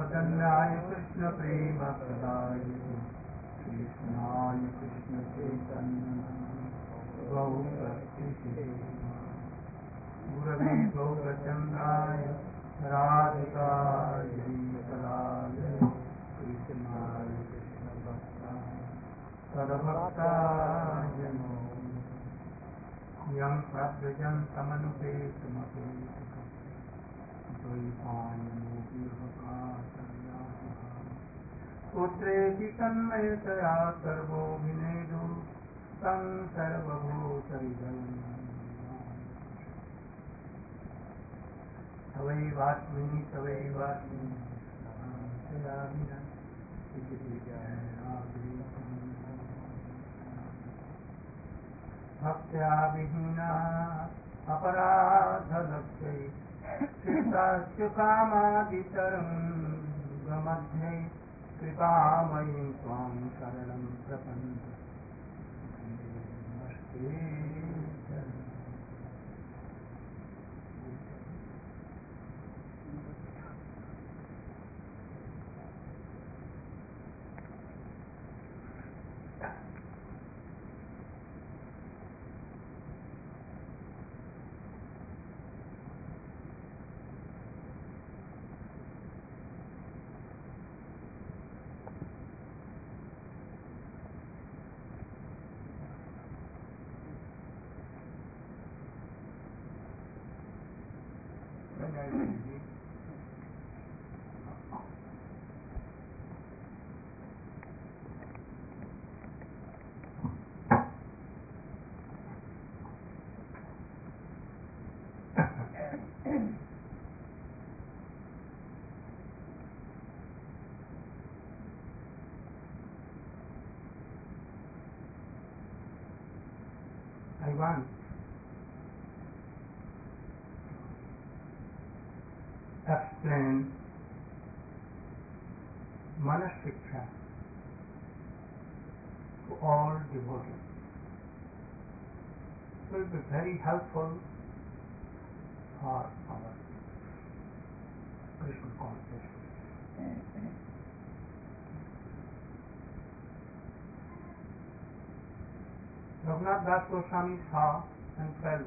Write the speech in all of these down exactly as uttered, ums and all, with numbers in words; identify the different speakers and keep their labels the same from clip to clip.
Speaker 1: चैतन्याय कृष्ण प्रेम प्रदाय कृष्णाय कृष्ण चैतन्य गौरक्षिते गुरवे गौरचन्द्राय राधिकायै तदालये कृष्णाय कृष्ण भक्ताय तद्भक्ताय नमो यं प्रव्रजन्तमनुपेतमपेतकं द्वैपायनो विभकातर्याः पुत्रेति तन्मयतया सर्वोऽभिनेदु तं सर्वभूतहृदयं तवैवास्मि तवैवास्मि भक्त्या विहीना अपराधलक्ष्यै चित्तस्य कामादितरङ्गमध्ये कृपामयीं त्वां शरणं प्रपन्ने नमस्ते I want to explain Manasiksha to all devotees. It will be very helpful for our Krishna consciousness. Raghunath Das Goswami saw and felt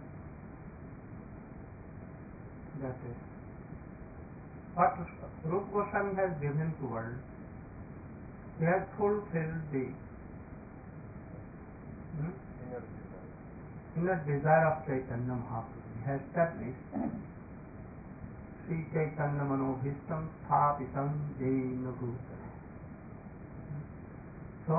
Speaker 1: that is what Rupa Goswami has given to world, he has fulfilled the hmm, inner desire of Chaitanya Mahaprabhu. He has established Sri Chaitanya Manobhistam Sthapitam Jaina Bhutale. So,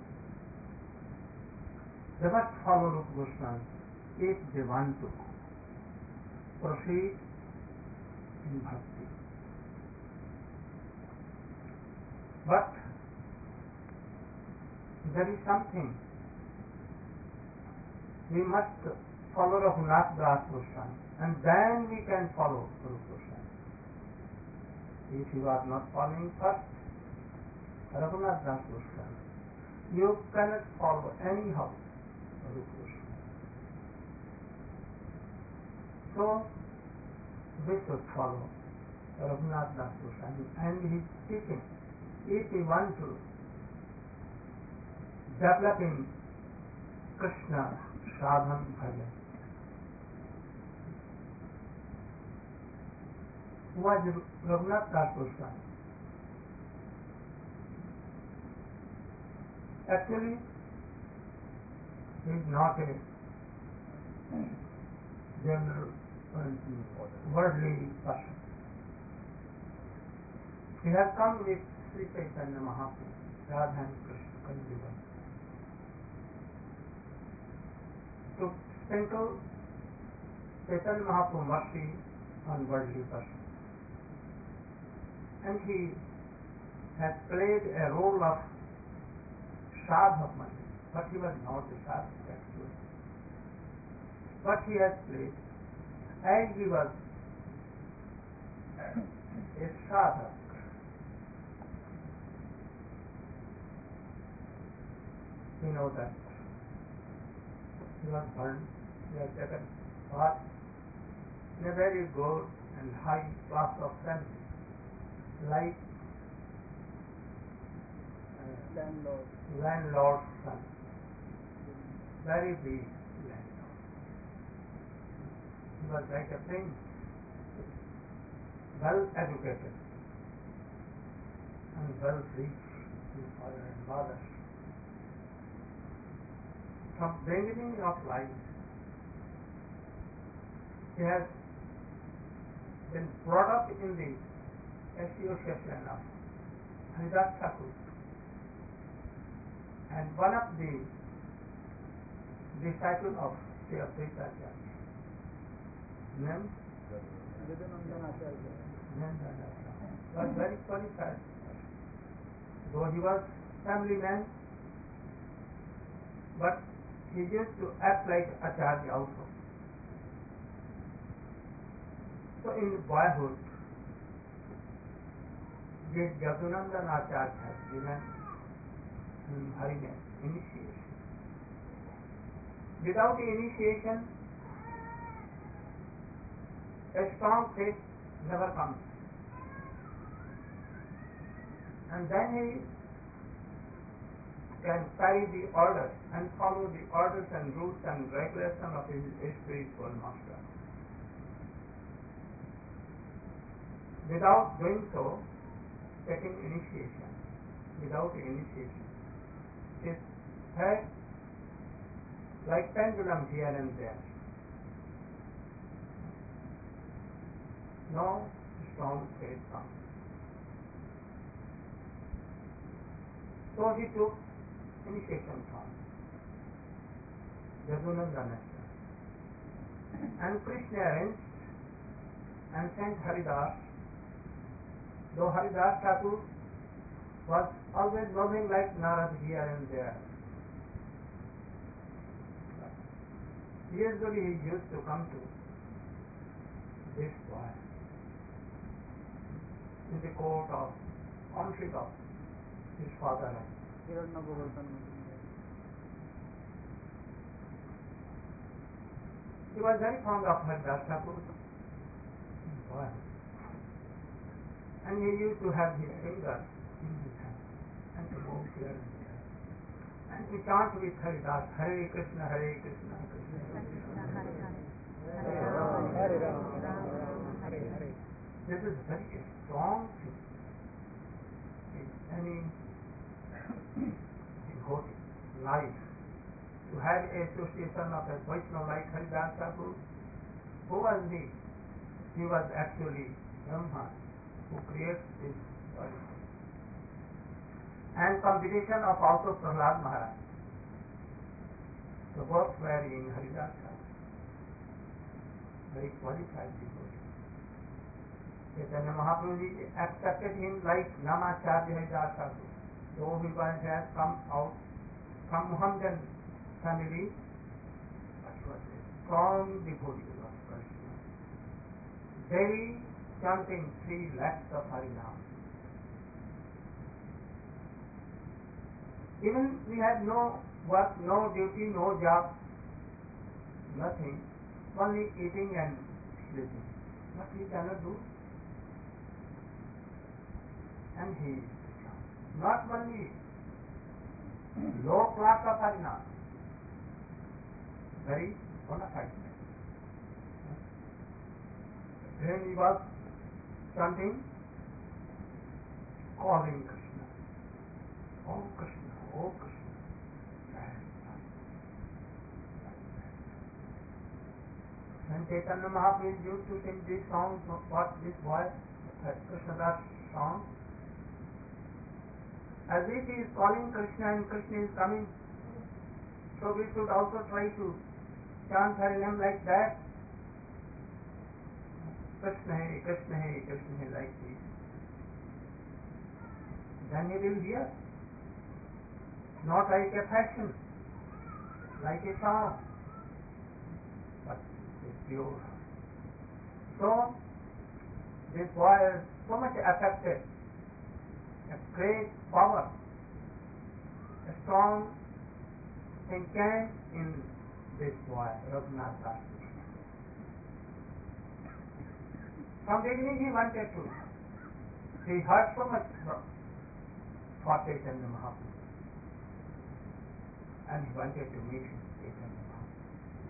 Speaker 1: they must follow Rupa Goswami if they want to proceed in bhakti. But there is something. We must follow Raghunath Das Goswami and then we can follow Rupa Goswami. If you are not following first Raghunath Das Goswami, you cannot follow anyhow Rupa Goswami. So we should follow Raghunath Das Goswami and his teaching. If we want to develop in Krishna sadhan bhajan. Who was Raghunath Das Goswami? Actually, he is not a general worldly person. He has come with Sri Chaitanya Mahaprabhu, Radha and Krishna Kanjiva, to sprinkle Chaitanya Mahaprabhu mercy on worldly person. And he has played a role of sadhak mani, but he was not a sadhak actually. But he has played, as he was a sadhak, you know that he was born, he has taken part in a very good and high class of family, like
Speaker 2: landlord.
Speaker 1: Landlord's son. Very big landlord. He was like a prince, well educated and well rich, his father and mother. From beginning of life, he has been brought up in the association of Haridas Thakur, and one of the disciples of Sri Advaita Acharya, named
Speaker 2: Vivekanandacharya.
Speaker 1: Nandanacharya, was very qualified. Though he was family man, but he used to act like Acharya also. So in boyhood, this Yadunandanacharya has given him Harinam initiation. Without the initiation, a strong faith never comes. And then he can carry the orders and follow the orders and rules and regulations of his spiritual master. Without doing so, taking initiation, without initiation, his head like pendulum here and there. No strong faith comes. So he took initiation from Yadunandanacharya. And Krishna arranged and sent Haridas. Though Haridas Thakur was always moving like Narad here and there. Usually he used to come to this boy in the court of conflict of his father. He was very fond of Haridas Thakur, boy. And he used to have his finger in his hand and to move here and there. And to chant with Haridas, Hare Krishna, Hare Krishna, Krishna Krishna, Hare Hare. This is very strong thing in any devotee life. To have association of a Vaishnava like Haridas Thakur. Who was he? He was actually Brahma, who creates this world. And competition of also Prahlad Maharaj. So both were in Haridas Thakur. Very qualified devotee. Chaitanya Mahaprabhu accepted him like Namacharya Haridas Thakur. Though he was has come out from Muhammadan family, but he was a strong devotee of Krishna. Daily chanting three lakhs of Harinam. Even we had no work, no duty, no job, nothing, only eating and sleeping. What he cannot do? And he not only low class of Harinam, very bona fide man. Then he was chanting, calling Krishna. Oh Krishna, oh Krishna. When Chaitanya Mahaprabhu used to sing this song, what this boy, Krishnadas song, as if he is calling Krishna and Krishna is coming. So we should also try to chant Harinam like that. Krishna Hare, Krishna Hare, Krishna Hare, like this. Then he will hear. Not like a fashion, like a song, but it's pure. So, this boy is so much affected. A great power, a strong thing came in this boy, Raghunath Das. From the beginning he wanted to. He heard so much from for Chaitanya Mahaprabhu. and he wanted to meet his Chaitanya Mahaprabhu.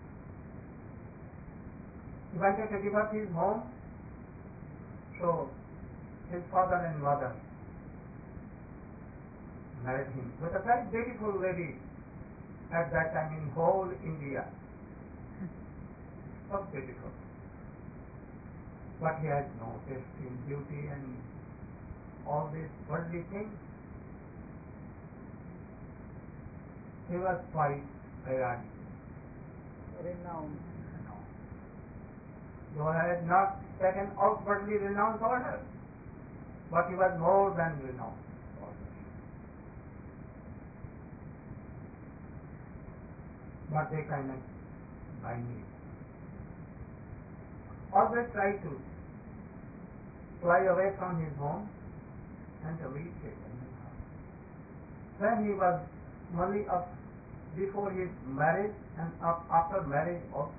Speaker 1: He wanted to give up his home, so his father and mother married him with a very beautiful lady at that time in whole India. So beautiful. But he had no taste in beauty and all these worldly things. He was quite tired.
Speaker 2: Renowned.
Speaker 1: Though he had not taken outwardly renowned order, but he was more than renowned. But they cannot buy me. Always try to fly away from his home and to reach Chaitanya Mahaprabhu. When he was only up before his marriage and up after marriage also,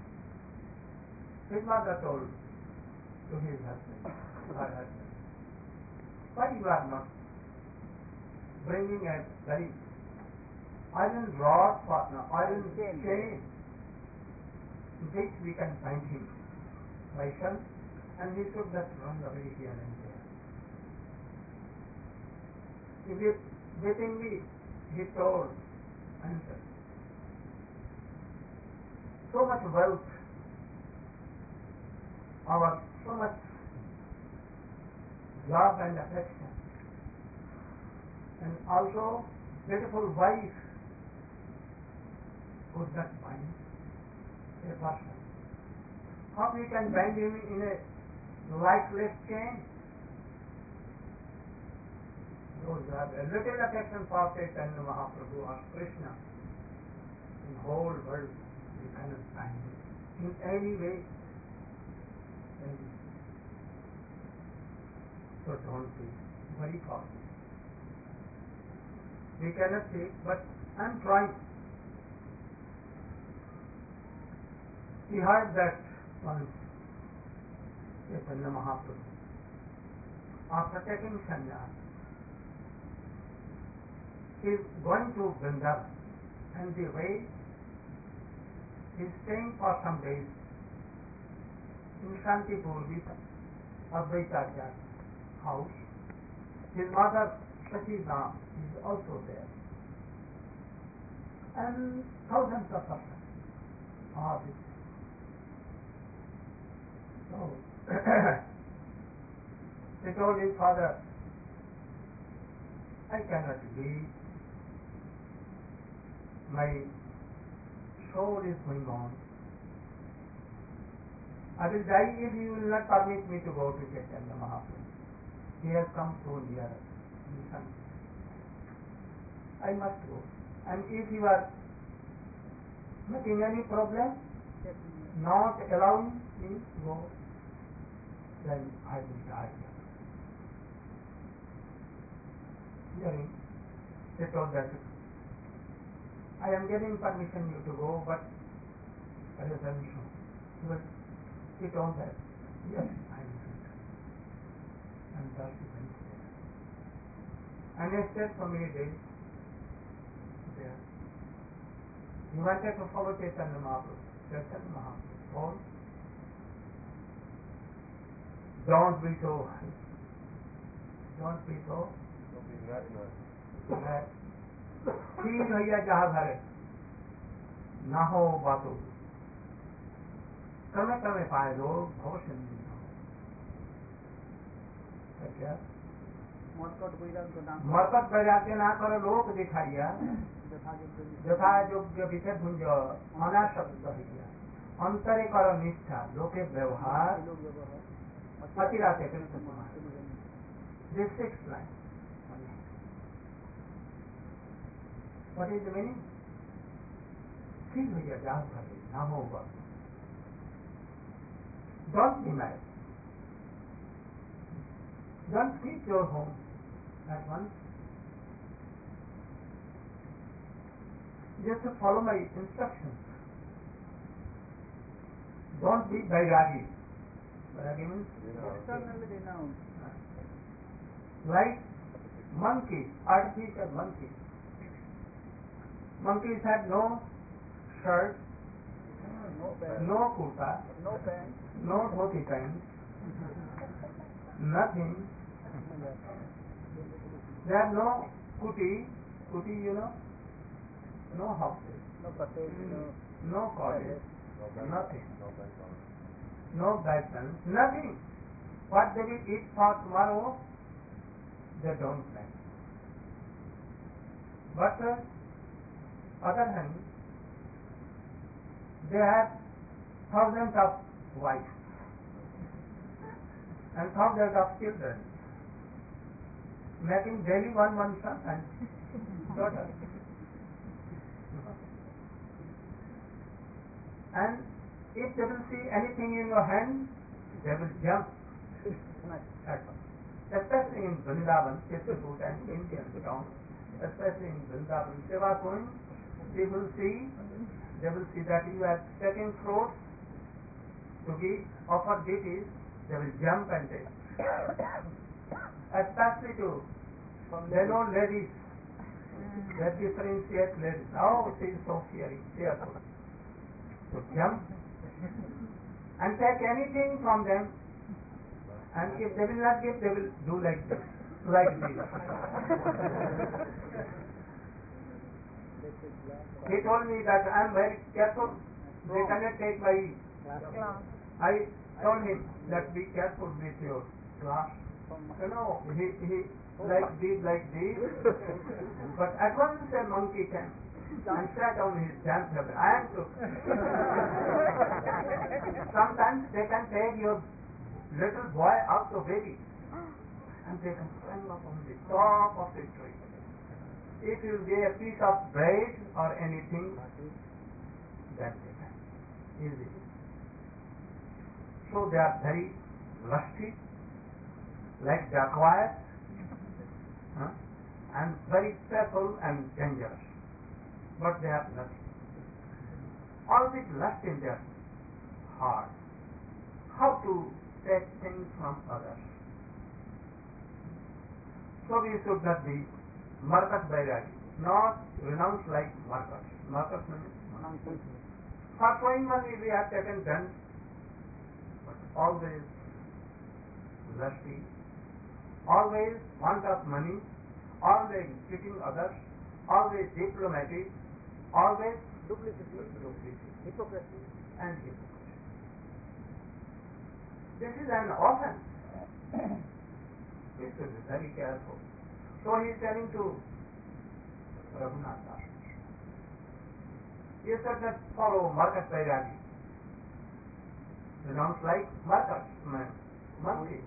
Speaker 1: his mother told to his husband, her husband, why you are not bringing a very iron rod for no, iron
Speaker 2: Chain.
Speaker 1: chain in which we can find him by sun, and he should not run away here and there. If it wittingly he told, and so much wealth, our so much love and affection, and also beautiful wife could not bind a person. How we can bind him in a lifeless chain? Those who have a little affection for Chaitanya Mahaprabhu or Krishna in the whole world, we cannot bind him in any way. So don't be very cautious. We cannot say, but I am trying. He heard that once Chaitanya Mahaprabhu, after taking sannyas, he is going to Vrindavan, and the way he is staying for some days in Shantipur with Advaitacharya's house. His mother Satyam is also there, and thousands of persons are with him. So he told his father, I cannot leave. My soul is going on. I will die if you will not permit me to go to Chaitanya Mahaprabhu. He has come so near. I must go. And if you are making any problem, not allowing me to go, then I will die. Hearing, they told that I am giving permission you to go, but there is permission. But he told that, yes, I will do that. And thus he went there. And he stayed for many days there. He wanted to follow Chaitanya Mahaprabhu. Chaitanya Mahaprabhu told, don't be so, don't be so mad. ठीक भैया जहाँ भरे ना हो बातों कमे कमे पाए लोग भविष्य नहीं हो क्या
Speaker 2: मरकट बैराग तो नाम
Speaker 1: मरकट बैराग्य ना करो लोक दिखाइया यथा योग्य विषय भुंज अनाशक्त भैया अंतरे करो निष्ठा लोके व्यवहार अतिराते Krishna Kumar this six line. What is the meaning? ठीक भैया जहाँ भरे ना हो बात. Don't be mad. Don't keep your home at once. Just to follow my instructions. Don't be vairagi. Vairagi means
Speaker 2: externally renowned.
Speaker 1: Like monkey, artificial monkey. Monkeys had no shirt,
Speaker 2: No pants.
Speaker 1: no kurta,
Speaker 2: No pants.
Speaker 1: no dhoti pants, nothing. They have no kuti, kuti you know, no houses,
Speaker 2: No cottage. No.
Speaker 1: no cottage,
Speaker 3: No
Speaker 1: nothing,
Speaker 3: bank account.
Speaker 1: no guidance, nothing. What they will eat for tomorrow, they don't know. But uh, other hand, they have thousands of wives and thousands of children, making daily one one son and daughter. And if they will see anything in your hand, they will jump at once. Especially in Vrindavan, Chitrakoot and Indian town, especially in Vrindavan, they were going, they will see, they will see that you are taking fruits to give, offer deities, they will jump and take. Especially to, they know ladies, they differentiate ladies. Oh, she is so fearing, fearful. To jump and take anything from them, and if they will not give, they will do like this, like this. He told me that I am very careful, they cannot take my, I told him that be careful with your glass. You know, he, he like this, like this, but at once a monkey came and sat on his damn table. I am to. Sometimes they can take your little boy out of baby and they can climb up on the top of the tree. If you give a piece of bread or anything, that they can easily. So they are very lusty, like dacoits, huh? and very fearful and dangerous. But they have nothing. All this lust in their heart. How to take things from others. So we should not be Markat Bairagi, not renounce like Markat. Markat means for showing money we have taken guns, but always lusty, always want of money, always cheating others, always diplomatic, always
Speaker 2: Duplicity.
Speaker 1: duplicity
Speaker 2: Hypocrisy.
Speaker 1: and hypocrisy. This is an offense. We should be very careful. So he is telling to Raghunath Das. He said that follow Markat Vairagi. Renounce like Markat, monkey.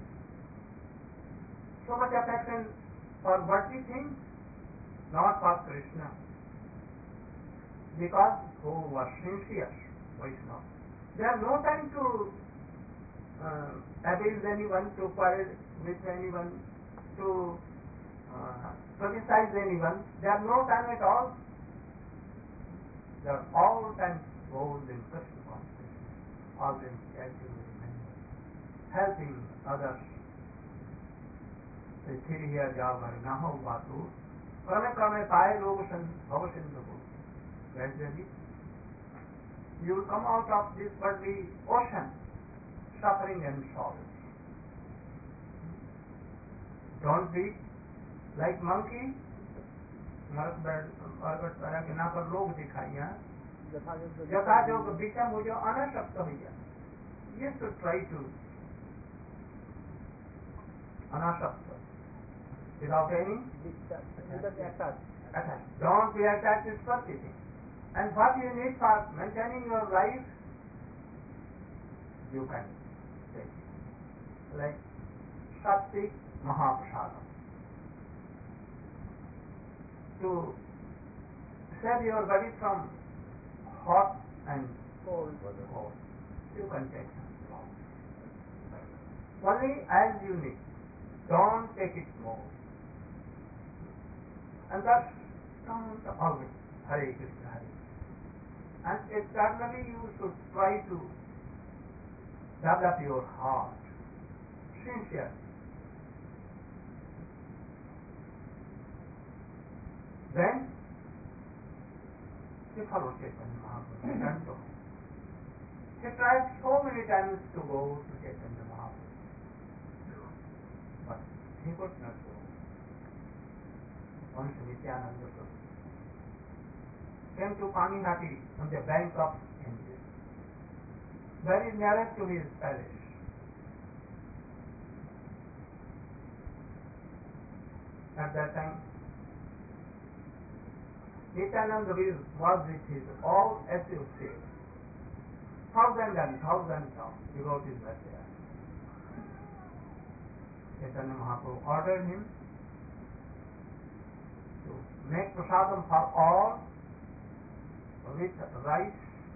Speaker 1: So much affection for worldly things, not for Krishna. Because who was sincere, Vaishnava. They have no time to uh, abuse anyone, to quarrel with anyone, to uh, criticize anyone. They have no time at all. They are all time involved in Krishna consciousness, always actively helping others. फिर ही जाओ घर ना हो बातू क्रमे क्रमे पाए लोग भव सिंधु को gradually you will come out of this worldly ocean, suffering and sorrow. Don't be like monkey. मरकट तरह के ना पर लोग दिखाइया यथा योग विषम हो जो अनासक्त हो गया. You should try to अनासक्त without any attachment. Don't be attached to anything. And what you need for maintaining your life, you can take it. Like Sattvik Mahaprasadam. To save your body from hot and
Speaker 2: Cold.
Speaker 1: cold, you can take some. Only as you need. Don't take it more. And thus, don't always Hare Krishna, Hare Krishna. And eternally you should try to develop your heart, sincere. Then He followed Chaitanya Mahaprabhu, returned to home. He tried so many times to go to Chaitanya Mahaprabhu, but he could not go. Once Nityananda Prabhu came to Panihati on the bank of Ganges, very nearest to his palace. At that time, Nityananda was with his all associates. Thousands and thousands of devotees were there. Chaitanya Mahaprabhu ordered him to make prasadam for all with rice,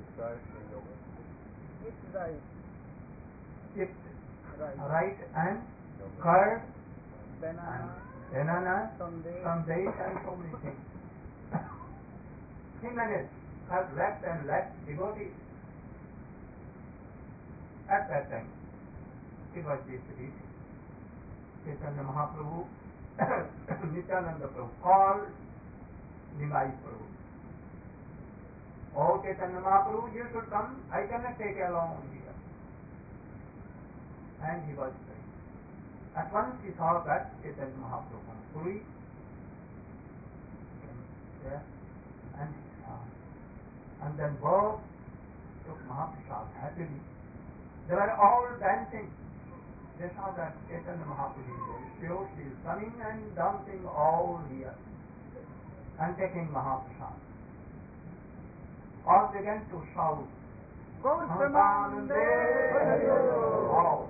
Speaker 2: With rice.
Speaker 1: with
Speaker 2: Rice.
Speaker 1: rice and curd
Speaker 2: Banana.
Speaker 1: and banana,
Speaker 2: Sunday.
Speaker 1: sandesh and so many things. He managed, had left and left devotees. At that time, it was this reason. Chaitanya Mahaprabhu, Nityananda Prabhu called Nimai Prabhu. Oh Chaitanya Mahaprabhu, you should come, I cannot take alone here. And he was praying. At once he saw that Chaitanya Mahaprabhu from Puri came there and he saw. And then both took Mahaprasad happily. They were all dancing. They saw that Chaitanya Mahaprabhu is there. She is coming and dancing all here and taking Mahaprasad. All began to shout.
Speaker 2: Gauramanande.
Speaker 1: All.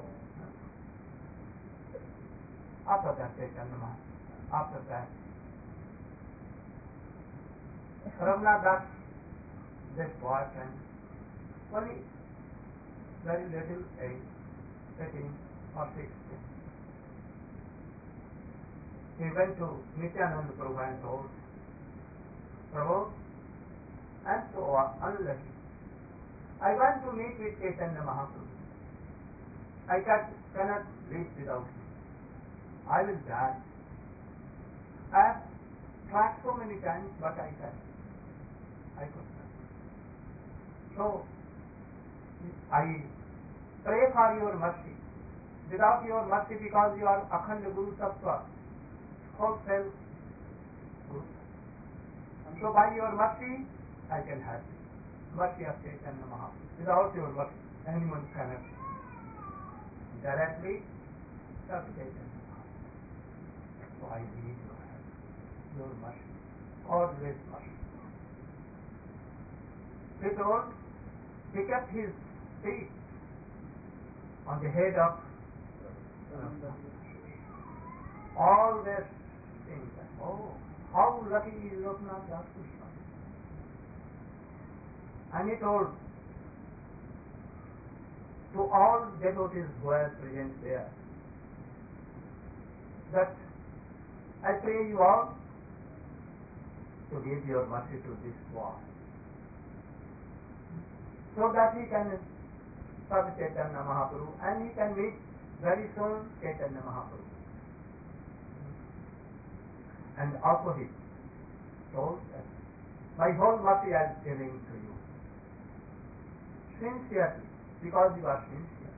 Speaker 1: After that, Chaitanya Mahaprabhu, after that, Raghunath Das, this boy friend, only very little age, eighteen or sixteen. He went to Nityananda Prabhu and told, Prabhu, I am so unlucky. I want to meet with Chaitanya Mahaprabhu. I can, cannot live without him. I will die. I have tried so many times, but I can't. I could not. So, I pray for your mercy. Without your mercy, because you are Akhanda Guru Tattva, wholesale Guru. And so by your mercy, I can have you. Mercy of Chaitanya Mahaprabhu. Without your mercy, anyone cannot directly serve Chaitanya Mahaprabhu. So I need your help, your mercy, always mercy. He told, he kept his feet on the head of uh, always saying that, oh, how lucky is Loknath Das Goswami. And he told to all devotees who are present there that I pray you all to give your mercy to this boy, so that he can serve Chaitanya Mahaprabhu and he can meet very soon Chaitanya Mahaprabhu. And also he told that my whole mercy I am giving to you. Sincerely, because you are sincere.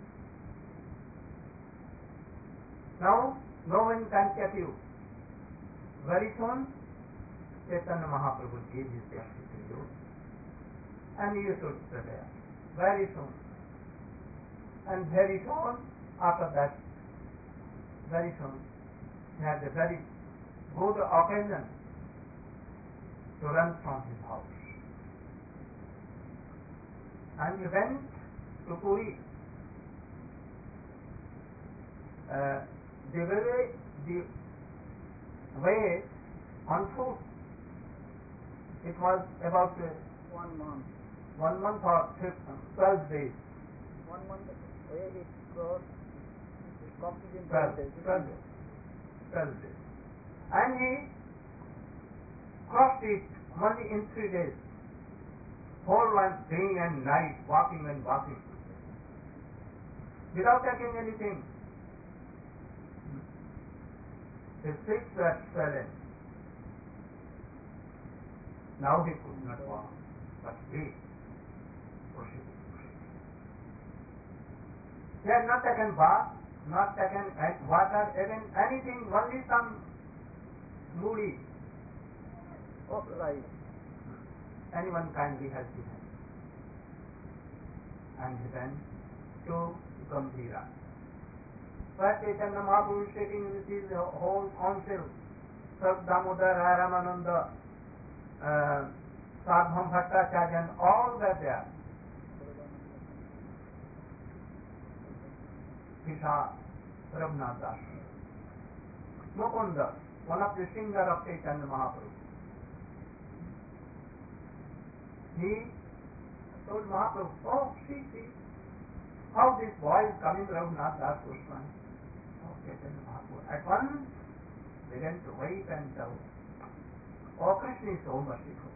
Speaker 1: Now, no one can catch you. Very soon, Chaitanya Mahaprabhu gave his mercy to you. And you should prepare. Very soon. And very soon, after that, very soon, he had a very good occasion to run from his house. And he went to Puri. Uh, the way, the way on foot, it was about uh,
Speaker 2: One month.
Speaker 1: one month or twelve days.
Speaker 2: One month. Where it crossed. It completed in
Speaker 1: Twelve,
Speaker 2: twelve days.
Speaker 1: twelve days. Twelve days. And he crossed it only in three days. Whole one day and night, walking and walking, without taking anything. His feet were swollen. Now he could not walk. but we proceeding, proceeding. They had not taken bath, not taken water, even anything, only some moody.
Speaker 2: Oh, right.
Speaker 1: Anyone kindly has given. And then to Gambhira. First Chaitanya Mahaprabhu sitting with his whole council, Sat Damodar, Ramananda, uh, Sadham Bhattacharya, all were there. Pisha, Raghunath Das, Mukunda, one of the singers of Chaitanya Mahaprabhu. He told Mahaprabhu, oh, see, see, how this boy is coming, Raghunath Das Goswami. Oh, Chaitanya Mahaprabhu at once began to weep and tell, oh, Krishna is so merciful.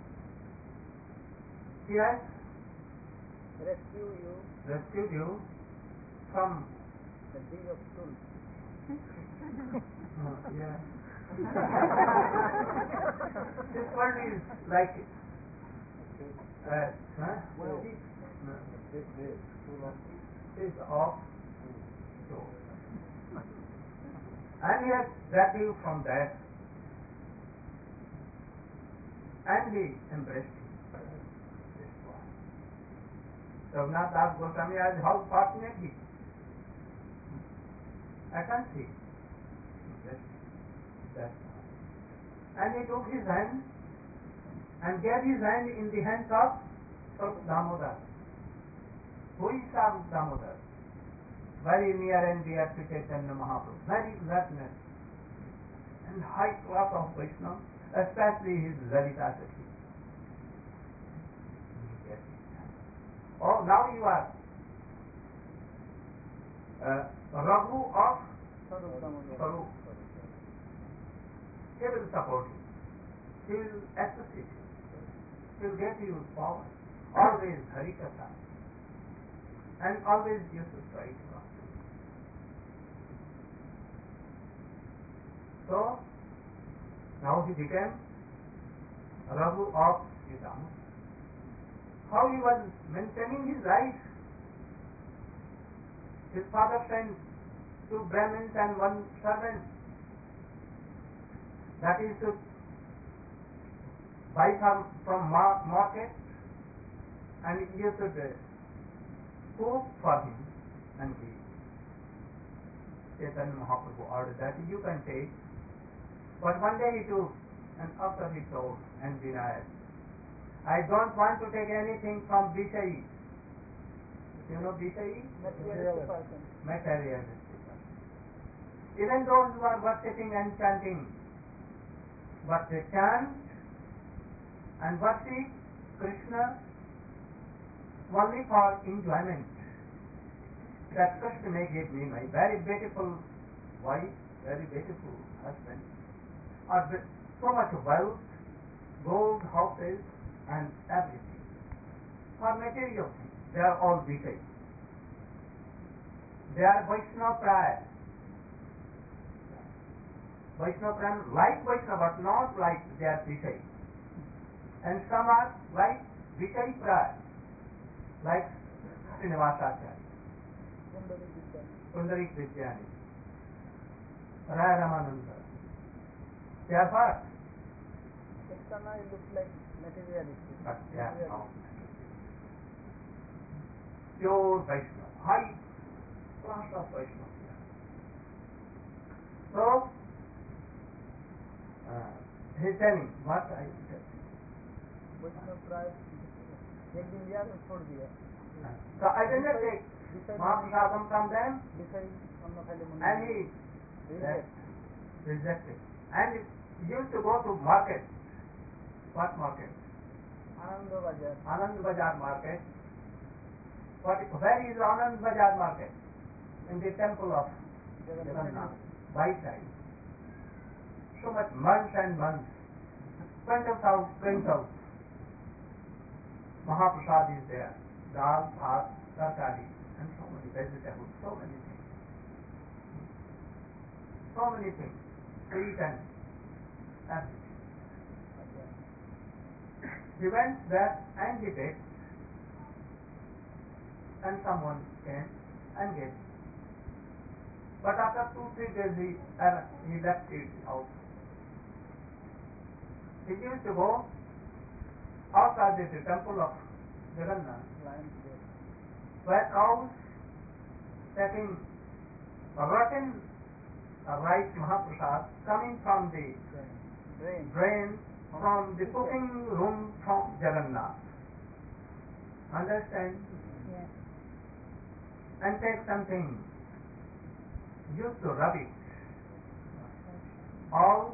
Speaker 1: He has
Speaker 2: Rescue you
Speaker 1: rescued you from
Speaker 2: the deed of soul.
Speaker 1: uh, yeah. This world is like uh, huh?
Speaker 3: Well,
Speaker 1: No.
Speaker 3: this is full of
Speaker 1: Is of soul. And he has dragged you from that. And he embraced you. This boy. Raghunath Das Goswami as how fortunate he is. I can't see. Embraced that boy. And he took his hand and gave his hand in the hands of Swarup Damodar. Who is Swarup Damodar? Very near and dear to Chaitanya Mahaprabhu, very learned and high class of Vaishnava, especially his Lalita Sakhi. Oh, now you are uh, Raghu of Swarup. He will support you. He will assist you. He will get you power. Always Harikatha. And always you should try to come. So, now he became Raghu of Sridham. How he was maintaining his life. His father sent two Brahmins and one servant. That is to buy from, from mar- market, and you should uh, cook for him, and he Chaitanya Mahaprabhu ordered that you can take. But one day he took, and after he told and denied, I don't want to take anything from Vishayi. You know Vishayi?
Speaker 2: Materialistic person.
Speaker 1: Materialistic person. Even those who are worshipping and chanting, but they chant and worship Krishna only for enjoyment. That Krishna may give me my very beautiful wife, very beautiful husband, or with so much wealth, gold, houses, and everything. For material things, they are all Vishay. They are Vaishnava Praya. Vaishnava Praya, like Vaishnava, but not like they are Vishay. And some are like Vishay Praya, like Srinivasacharya, Pundarik Vidyani, Raya Ramananda. They are what?
Speaker 2: Externally it looks like materialistic.
Speaker 1: But they are not. Pure Vaishnava, high class of Vaishnava. So, uh, he is telling what I said.
Speaker 2: वैष्णव प्राय एक दिन लिया तो छोड़ दिया.
Speaker 1: So I did not take Mahaprasadam from them,
Speaker 2: विषय अन्न खाली मन
Speaker 1: and he
Speaker 2: Reject.
Speaker 1: rejected. And he used to go to market. What market?
Speaker 2: आनंद बाजार.
Speaker 1: Anand Bazar market. What, where is Anand Bazar market? In the temple of Jagannath, by side. So much months and months. Twenty thousand, twenty thousand. Mahaprasad is there. Dal, bhat, tarkari, and so many vegetables, so many things. So many things. Sweet and everything. He went there and he begged, and someone came and gave. But after two, three days he, uh, he left it out. He used to go outside the temple of Jagannath,
Speaker 2: Lions there.
Speaker 1: where cows taking rotten uh, rice Mahaprasad coming from the
Speaker 2: Drain.
Speaker 1: drain from the cooking room from Jagannath. Understand?
Speaker 2: Yes.
Speaker 1: And take something, used to rub it. All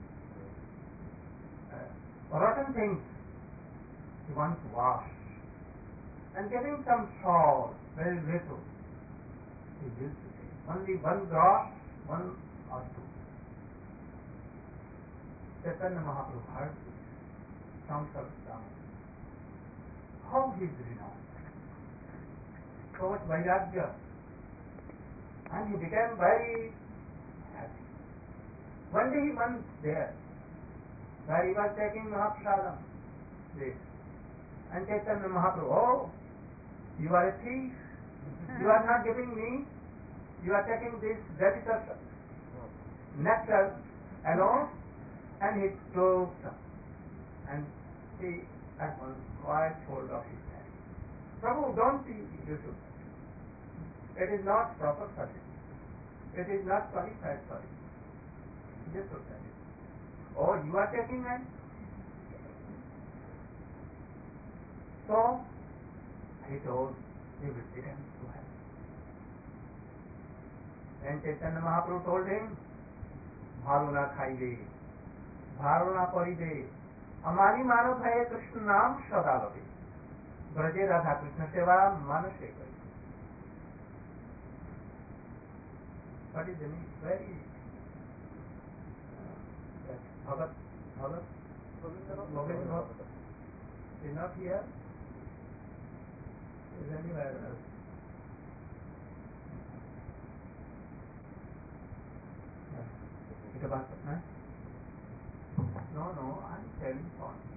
Speaker 1: uh, rotten things he wants to wash. And getting some salt, very little, he used to take. Only one gross, one or two. Chaitanya Mahaprabhu heard this from Saraswati. How he is renowned. So much Vairagya. And he became very happy. One day he went there, where he was taking Mahaprasadam. This. And Chaitanya Mahaprabhu, oh, you are a thief. You are not giving me. You are taking this delicious nectar alone. And he took some. And he at once quite hold of his hand. Prabhu, don't be, you should. It is not proper for him. It is not qualified for him. Just look at it. Oh, you are taking it? So, he told, he will return to heaven. Then Chaitanya Mahaprabhu told him, Bharuna khaibe, Bharuna paribe, Amani mano bhaye Krishna naam sadalave, Braje Radha Krishna seva manase kari. What is the name? Very uh, Bhagat, Bhagat, Govind Bhagat is not here. Is anywhere else. It about, huh? No, no, I'm telling point.